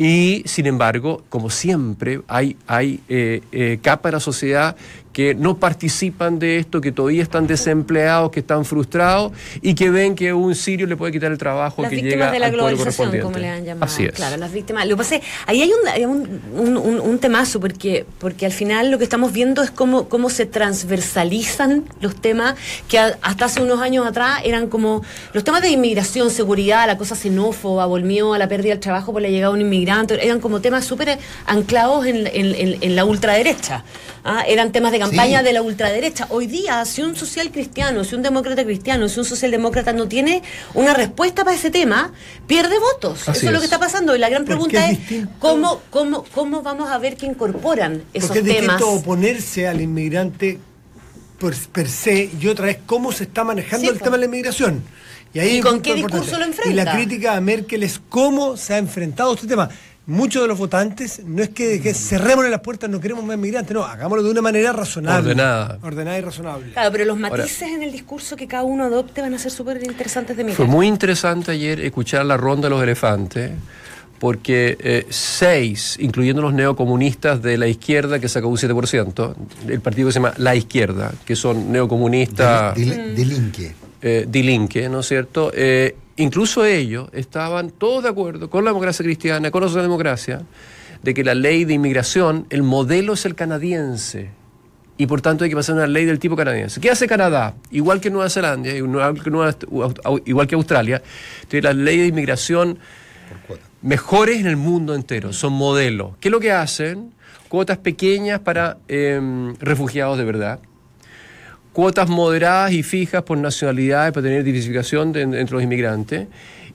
Y sin embargo, como siempre, hay, hay eh, eh, capas de la sociedad que no participan de esto, que todavía están desempleados, que están frustrados y que ven que un sirio le puede quitar el trabajo las que llega de la al pueblo globalización, correspondiente. como le han llamado. Así es. Claro, las víctimas. Lo que pasa es, ahí hay un, hay un, un, un, un temazo, porque, porque al final lo que estamos viendo es cómo, cómo se transversalizan los temas que a, hasta hace unos años atrás eran como los temas de inmigración, seguridad, la cosa xenófoba, o el miedo a la pérdida del trabajo por la llegada de un inmigrante, eran como temas súper anclados en, en, en, en la ultraderecha. ¿Ah? Eran temas de campaña sí. de la ultraderecha. Hoy día, si un social cristiano, si un demócrata cristiano, si un socialdemócrata no tiene una respuesta para ese tema, pierde votos. Así Eso es. es lo que está pasando. Y la gran pregunta es, es ¿cómo, cómo, cómo vamos a ver que incorporan esos Porque es temas? distinto oponerse al inmigrante per, per se, y otra es cómo se está manejando sí, el pues. tema de la inmigración. Y, ahí ¿Y con qué discurso importante. lo enfrenta? Y la crítica a Merkel es cómo se ha enfrentado este tema. Muchos de los votantes no es que, que cerrémosle las puertas, no queremos más migrantes, no, hagámoslo de una manera razonable. Ordenada. Ordenada y razonable. Claro, pero los matices Ahora, en el discurso que cada uno adopte van a ser súper interesantes de mirar. Fue muy interesante ayer escuchar la ronda de los elefantes, porque eh, seis, incluyendo los neocomunistas de la izquierda, que sacó un siete por ciento, el partido que se llama La Izquierda, que son neocomunistas... De, de, de, de Linke. Eh, de Linke, ¿no es cierto?, eh, incluso ellos estaban todos de acuerdo con la democracia cristiana, con la socialdemocracia, de que la ley de inmigración, el modelo es el canadiense, y por tanto hay que pasar una ley del tipo canadiense. ¿Qué hace Canadá? Igual que Nueva Zelanda, igual que, Nueva, igual que Australia, tiene las leyes de inmigración mejores en el mundo entero, son modelos. ¿Qué es lo que hacen? Cuotas pequeñas para eh, refugiados de verdad, cuotas moderadas y fijas por nacionalidades para tener diversificación de, entre los inmigrantes,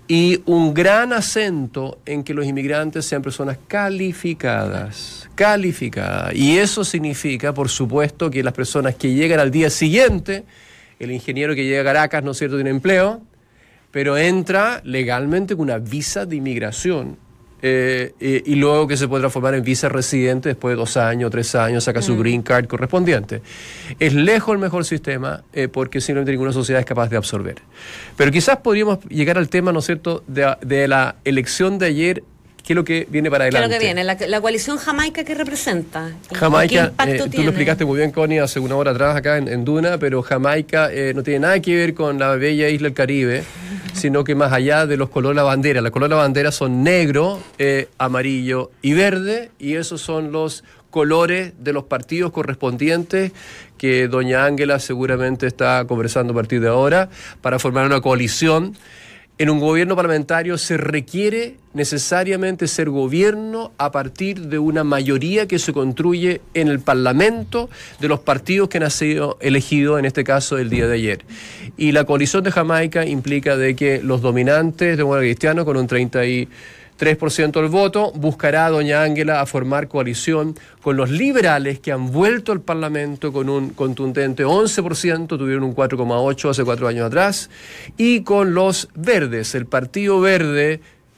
y un gran acento en que los inmigrantes sean personas calificadas, calificadas. Y eso significa, por supuesto, que las personas que llegan al día siguiente, el ingeniero que llega a Caracas, ¿no es cierto?, tiene empleo, pero entra legalmente con una visa de inmigración. Eh, eh, y luego que se puede transformar en visa residente después de dos años, tres años, saca mm. su green card correspondiente. Es lejos el mejor sistema eh, porque simplemente ninguna sociedad es capaz de absorber. Pero quizás podríamos llegar al tema, ¿no es cierto?, de, de la elección de ayer. ¿Qué es lo que viene para adelante? ¿Qué es lo que viene? La, la coalición Jamaica, ¿qué representa? Jamaica, ¿qué impacto eh, tú tiene? lo explicaste muy bien, Connie, hace una hora atrás acá en, en Duna, pero Jamaica eh, no tiene nada que ver con la bella isla del Caribe, sino que más allá de los colores de la bandera. Los colores de la bandera son negro, eh, amarillo y verde, y esos son los colores de los partidos correspondientes que doña Ángela seguramente está conversando a partir de ahora para formar una coalición. En un gobierno parlamentario se requiere necesariamente ser gobierno a partir de una mayoría que se construye en el Parlamento de los partidos que han sido elegidos, en este caso el día de ayer. Y la coalición de Jamaica implica de que los dominantes de Demócratas Cristianos, con un treinta y tres por ciento del voto, buscará a doña Ángela a formar coalición con los liberales, que han vuelto al Parlamento con un contundente once por ciento, tuvieron un cuatro coma ocho hace cuatro años atrás, y con los verdes, el Partido Verde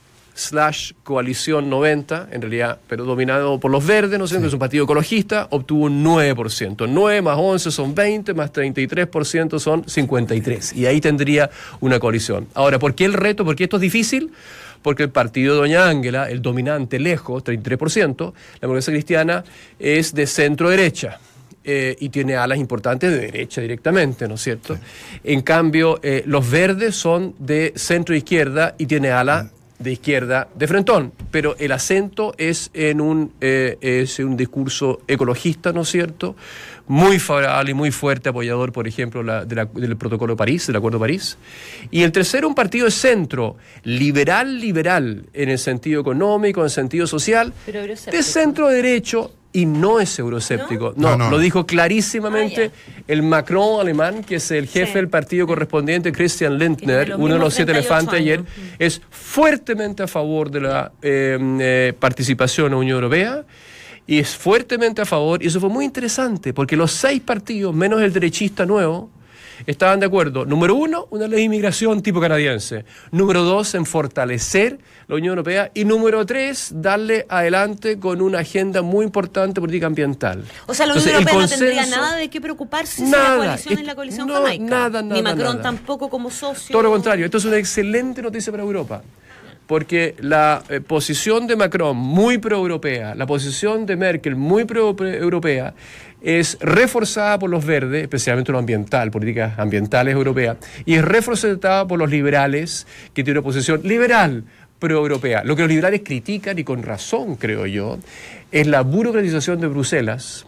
slash Coalición noventa, en realidad, pero dominado por los verdes, ¿no sé? Sí. Es un partido ecologista, obtuvo un nueve por ciento. nueve más once son veinte, más treinta y tres por ciento son cincuenta y tres. Y ahí tendría una coalición. Ahora, ¿por qué el reto? ¿Por qué esto es difícil? Porque el partido de doña Ángela, el dominante lejos, treinta y tres por ciento, la Democracia Cristiana, es de centro-derecha. Eh, y tiene alas importantes de derecha directamente, ¿no es cierto? Sí. En cambio, eh, los verdes son de centro-izquierda y tiene alas de izquierda de frentón, pero el acento es en un, eh, es un discurso ecologista, ¿no es cierto?, muy favorable y muy fuerte, apoyador, por ejemplo, la, de la, del protocolo de París, del Acuerdo de París. Y el tercero, un partido de centro, liberal, liberal, en el sentido económico, en el sentido social, de centro derecho, y no es euroscéptico. No, no, no, no. Lo dijo clarísimamente ah, yeah. el Macron alemán, que es el jefe sí. del partido correspondiente, Christian Lindner, uno de los siete elefantes ayer, mm. es fuertemente a favor de la eh, eh, participación en la Unión Europea, y es fuertemente a favor, y eso fue muy interesante, porque los seis partidos, menos el derechista nuevo, estaban de acuerdo. Número uno, una ley de inmigración tipo canadiense. Número dos, en fortalecer la Unión Europea. Y número tres, darle adelante con una agenda muy importante política ambiental. O sea, la Unión Entonces, Europea consenso, no tendría nada de qué preocuparse nada, si la coalición es la coalición no, Jamaica. Nada, nada, Ni Macron nada. tampoco como socio. Todo lo contrario. Esto es una excelente noticia para Europa. Porque la eh, posición de Macron muy pro-europea, la posición de Merkel muy pro-europea, es reforzada por los verdes, especialmente lo ambiental, políticas ambientales europeas, y es reforzada por los liberales, que tienen una posición liberal pro-europea. Lo que los liberales critican, y con razón creo yo, es la burocratización de Bruselas,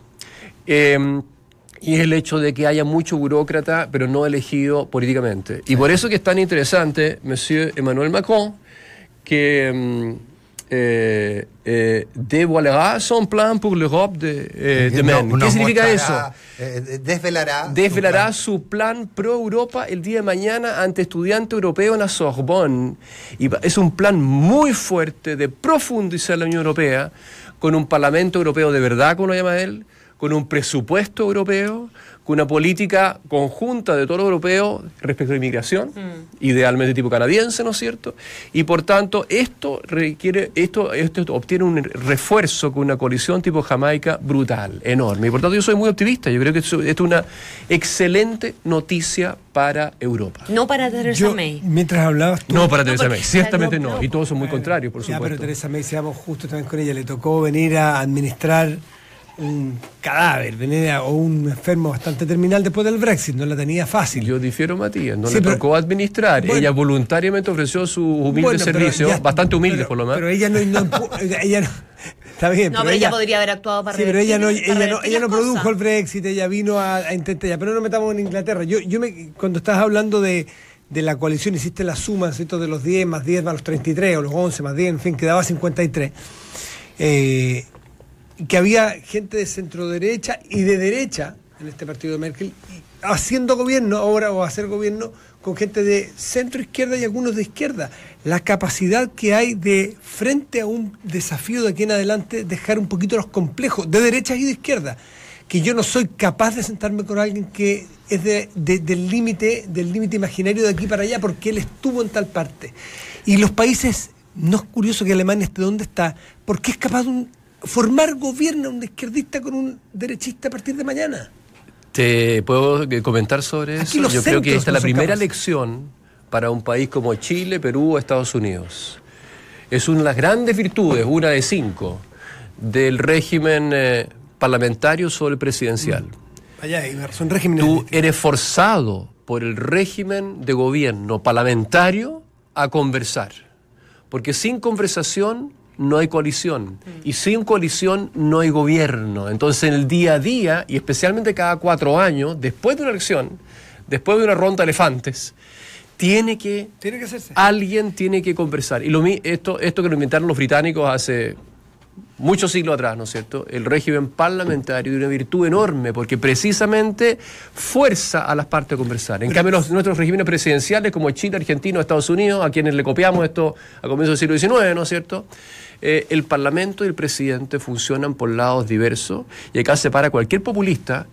eh, y es el hecho de que haya mucho burócrata, pero no elegido políticamente. Y por eso que es tan interesante, Monsieur Emmanuel Macron, que eh, eh, dévoilerá son plan pour l'Europe de eh, demain. No, ¿Qué significa eso? Eh, desvelará. Desvelará su plan, su plan pro-Europa el día de mañana ante estudiante europeo en la Sorbonne. Y es un plan muy fuerte de profundizar la Unión Europea, con un Parlamento Europeo de verdad, como lo llama él, con un presupuesto europeo, con una política conjunta de todos los europeos respecto a la inmigración, mm. idealmente tipo canadiense, ¿no es cierto? Y por tanto, esto requiere, esto, esto obtiene un refuerzo con una coalición tipo Jamaica brutal, enorme. Y por tanto, yo soy muy optimista. Yo creo que esto, esto es una excelente noticia para Europa. No para Theresa yo, May. Mientras hablabas tú. No para Theresa no, May, ciertamente no, no. Y todos son muy contrarios, por ya, supuesto. Pero Theresa May, seamos justos también con ella, le tocó venir a administrar un cadáver, venir a, o un enfermo bastante terminal después del Brexit, no la tenía fácil. Yo difiero, Matías, no sí, le pero, tocó administrar, bueno, ella voluntariamente ofreció su humilde bueno, servicio, ya, bastante humilde pero, por lo menos. Pero ella no, no ella no, está bien, no, pero, pero ella, ella podría haber actuado para sí, pero ella no, ella ella no, ella no produjo el Brexit, ella vino a, a intentar, ya, pero no nos metamos en Inglaterra. Yo, yo me, cuando estabas hablando de de la coalición, hiciste la suma, ¿cierto?, de los diez más diez más los treinta y tres, o los once más diez, en fin, quedaba cincuenta y tres. Eh, que había gente de centro derecha y de derecha en este partido de Merkel, haciendo gobierno ahora o hacer gobierno con gente de centro izquierda y algunos de izquierda. La capacidad que hay de, frente a un desafío de aquí en adelante, dejar un poquito los complejos de derechas y de izquierda. Que yo no soy capaz de sentarme con alguien que es de, de, del límite del límite imaginario de aquí para allá porque él estuvo en tal parte. Y los países, no es curioso que Alemania esté donde está, porque es capaz de un, formar gobierno un izquierdista con un derechista a partir de mañana. ¿Te puedo comentar sobre Aquí eso? Yo creo que esta es la primera capaces. lección para un país como Chile, Perú o Estados Unidos. Es una de las grandes virtudes, una de cinco, del régimen eh, parlamentario sobre el presidencial. Mm. Allá hay son regímenes. Tú eres forzado por el régimen de gobierno parlamentario a conversar. Porque sin conversación no hay coalición. Y sin coalición no hay gobierno. Entonces, en el día a día, y especialmente cada cuatro años, después de una elección, después de una ronda de elefantes, tiene que, tiene que hacerse. Alguien tiene que conversar. Y lo, esto, esto que lo inventaron los británicos hace muchos siglos atrás, ¿no es cierto? El régimen parlamentario tiene una virtud enorme porque precisamente fuerza a las partes a conversar. En Pero, cambio, los, nuestros regímenes presidenciales como Chile, Argentina, Estados Unidos, a quienes le copiamos esto a comienzos del siglo diecinueve, ¿no es cierto? Eh, el Parlamento y el presidente funcionan por lados diversos y acá se para cualquier populista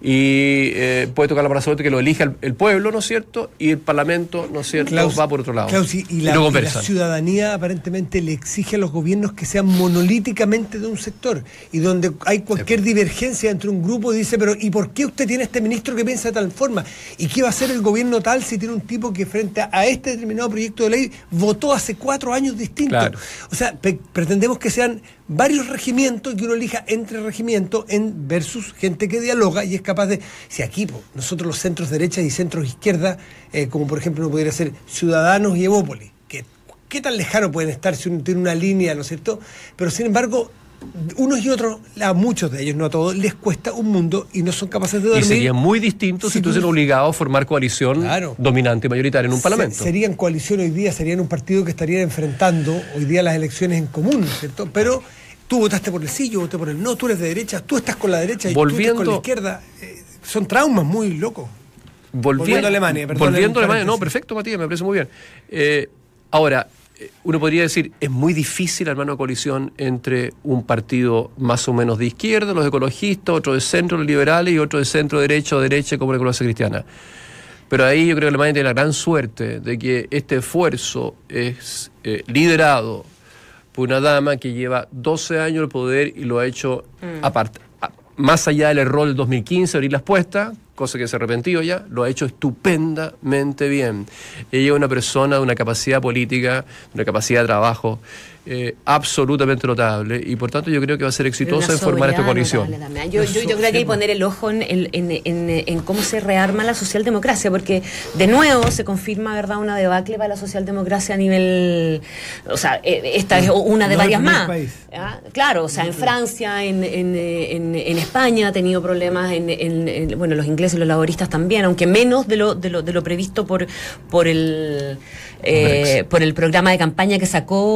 y eh, puede tocar la mala suerte que lo elija el, el pueblo, ¿no es cierto? Y el Parlamento, ¿no es cierto?, Klaus, va por otro lado. Klaus, y, y, la, y, y la ciudadanía aparentemente le exige a los gobiernos que sean monolíticamente de un sector y donde hay cualquier sí. divergencia entre un grupo, dice, pero ¿y por qué usted tiene este ministro que piensa de tal forma? ¿Y qué va a hacer el gobierno tal si tiene un tipo que frente a este determinado proyecto de ley votó hace cuatro años distintos? Claro. O sea, pretendemos que sean varios regimientos y que uno elija entre regimientos en versus gente que dialoga y es capaz de... Si aquí po, nosotros los centros derecha y centros izquierda, eh, como por ejemplo uno podría ser Ciudadanos y Evópolis, que qué tan lejano pueden estar si uno tiene una línea, ¿no es cierto? Pero sin embargo, unos y otros, a muchos de ellos, no a todos, les cuesta un mundo y no son capaces de dormir. Y sería muy distinto si, si tú eres obligado a formar coalición claro. dominante y mayoritaria en un Se, parlamento. Serían coalición hoy día, serían un partido que estarían enfrentando hoy día las elecciones en común, ¿no es cierto? Pero tú votaste por el sí, yo voté por el no, tú eres de derecha, tú estás con la derecha y volviendo, tú estás con la izquierda. Eh, son traumas muy locos. Volviendo, volviendo a Alemania, perdón. Volviendo a Alemania, no, perfecto, Matías, me parece muy bien. Eh, ahora, uno podría decir, es muy difícil armar una coalición entre un partido más o menos de izquierda, los ecologistas, otro de centro, los liberales, y otro de centro derecha o derecha como la Democracia Cristiana. Pero ahí yo creo que Alemania tiene la gran suerte de que este esfuerzo es eh, liderado por una dama que lleva doce años en el poder y lo ha hecho mm. aparte, a, más allá del error del dos mil quince, abrir las puestas, cosa que se ha arrepentido ya, lo ha hecho estupendamente bien. Ella es una persona de una capacidad política, de una capacidad de trabajo eh, absolutamente notable y por tanto yo creo que va a ser exitosa en formar esta coalición. Yo, yo, yo creo que hay que poner el ojo en, en, en, en, en cómo se rearma la socialdemocracia, porque de nuevo se confirma, ¿verdad?, una debacle para la socialdemocracia a nivel... O sea, esta es una de no varias más. ¿Ah? Claro, o sea, en Francia, en, en, en, en España ha tenido problemas, en, en, en, bueno, los ingleses y los laboristas también, aunque menos de lo, de lo, de lo previsto por, por el... Eh, por el programa de campaña que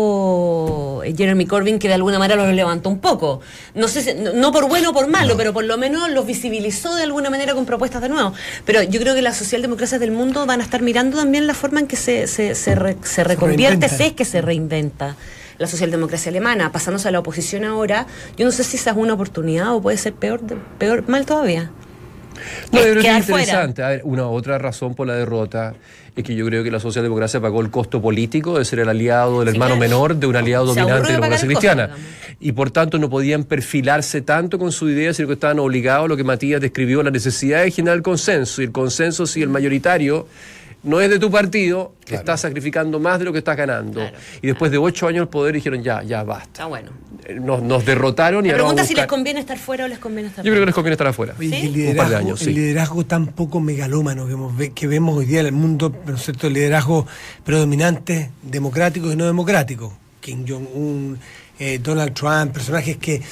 sacó Jeremy Corbyn, que de alguna manera los levantó un poco. No sé si, no, no por bueno o por malo, no. pero por lo menos los visibilizó de alguna manera con propuestas de nuevo. Pero yo creo que las socialdemocracias del mundo van a estar mirando también la forma en que se, se, se, re, se reconvierte, si es que se reinventa la socialdemocracia alemana, pasándose a la oposición ahora. Yo no sé si esa es una oportunidad o puede ser peor, peor mal todavía. No, yo creo que es interesante. A ver, una otra razón por la derrota es que yo creo que la socialdemocracia pagó el costo político de ser el aliado del sí, hermano claro. menor de un aliado Se dominante de la democracia cristiana. Costo, y por tanto no podían perfilarse tanto con su idea, sino que estaban obligados a lo que Matías describió, la necesidad de generar el consenso. Y el consenso, si el mayoritario no es de tu partido, claro. estás sacrificando más de lo que estás ganando. Claro, y después claro. de ocho años el poder dijeron, ya, ya basta. Está bueno. Nos, nos derrotaron y La ahora pregunta es si les conviene estar fuera o les conviene estar Yo creo que les conviene estar afuera. ¿Sí? Un liderazgo, par de años, sí. El liderazgo tan poco megalómano que, hemos, que vemos hoy día en el mundo, ¿no es cierto? El liderazgo predominante, democrático y no democrático. Kim Jong-un, eh, Donald Trump, personajes que...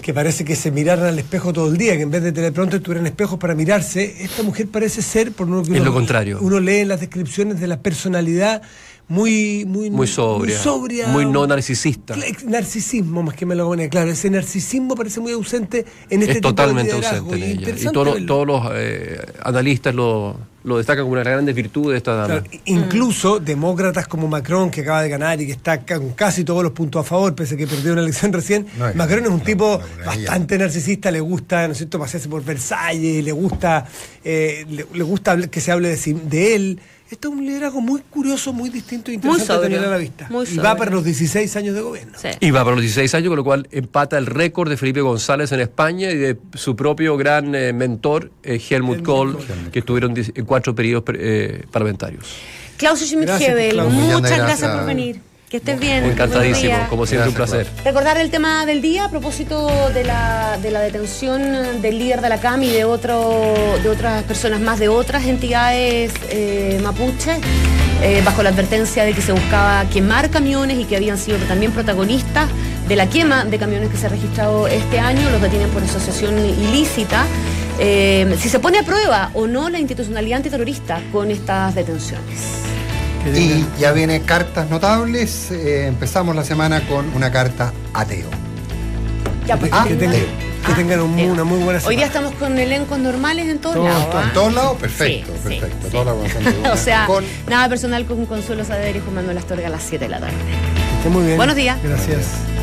que parece que se miraran al espejo todo el día, que en vez de teleprompter tuvieran espejos para mirarse, esta mujer parece ser, por uno que uno, es lo contrario. Uno lee en las descripciones de la personalidad muy muy, muy sobria, muy, sobria, muy no narcisista. Narcisismo, más que me lo pone claro. Ese narcisismo parece muy ausente en este es tipo totalmente de liderazgo. ausente en ella. Y todo, todos los eh, analistas lo, lo destacan como una de las grandes virtudes de esta dama. Claro, incluso mm. demócratas como Macron, que acaba de ganar y que está con casi todos los puntos a favor, pese a que perdió una elección recién. No, Macron es un no, tipo no, no, bastante narcisista, le gusta, ¿no es cierto?, pasearse por Versalles, le gusta, eh, le, le gusta que se hable de, de él. Esto es un liderazgo muy curioso, muy distinto e interesante de tener a la vista. Y va para los dieciséis años de gobierno. Sí. Y va para los dieciséis años, con lo cual empata el récord de Felipe González en España y de su propio gran eh, mentor, eh, Helmut Kohl, que estuvieron en cuatro periodos eh, parlamentarios. Klaus Schmidt-Hebel, muchas gracias. gracias por venir. Que estés bien. Encantadísimo, como siempre, gracias, un placer. Recordar el tema del día a propósito de la, de la detención del líder de la C A M y de, otro, de otras personas más, de otras entidades eh, mapuches, eh, bajo la advertencia de que se buscaba quemar camiones y que habían sido también protagonistas de la quema de camiones que se ha registrado este año. Los detienen por asociación ilícita. Eh, si se pone a prueba o no la institucionalidad antiterrorista con estas detenciones. Y ya viene cartas notables. Eh, empezamos la semana con una carta ateo. Ya, pues, ah, que, tengan, ah, que tengan un, una muy buena semana. Hoy día estamos con elencos normales en todos todo, lados. ¿Ah? En todos lados, perfecto, sí, perfecto. Sí, toda sí. La o sea, con... nada personal con Consuelo Saavedra y Juan Manuel Astorga a las siete de la tarde. Esté muy bien. Buenos días. Gracias.